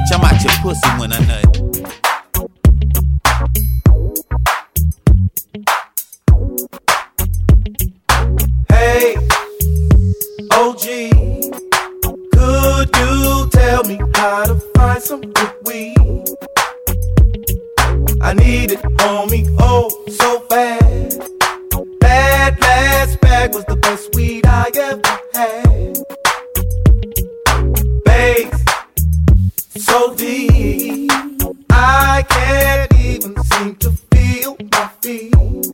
bitch, I'm out your pussy when I nut. Hey, OG, could you tell me how to find some good weed? I need it, homie, oh, so bad. That last bag was the best weed I ever had. Bass, so deep, I can't even seem to feel my feet.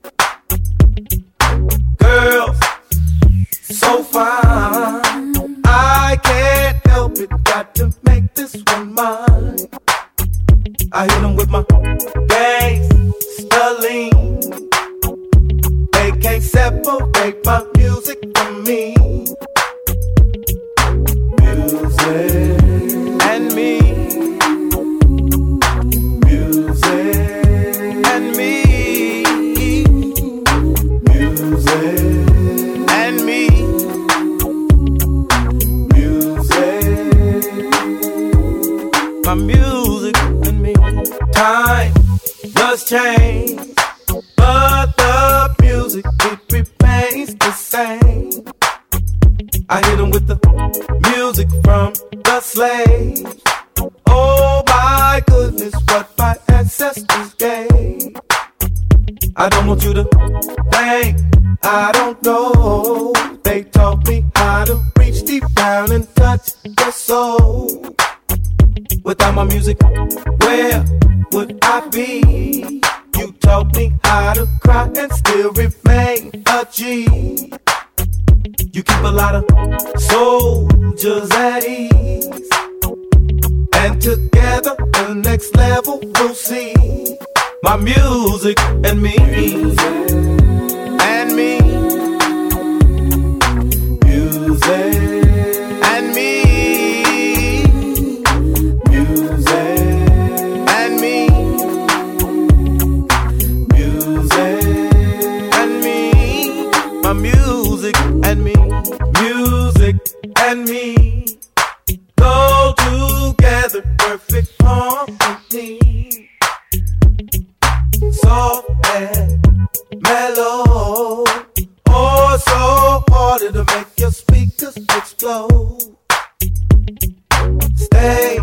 Girls, so fine, I can't help it, got to make this one mine. I hit them with my gangsta-lean. They can't separate my music from me. Music and me. Music and me. Music and me. Music. My music and me. Time does change, but the music, it remains the same. I hit them with the music from the slaves. Oh my goodness, what my ancestors gave. I don't want you to think I don't know. They taught me how to reach deep down and touch the soul. Without my music, where would I be? You taught me how to cry and still remain a G. You keep a lot of soldiers at ease, and together the next level we'll see. My music and me, and me, music and me, music and me, music and me, my music and me, music and me go together, perfect harmony. Soft and mellow, oh so hard to make your speakers explode. Stay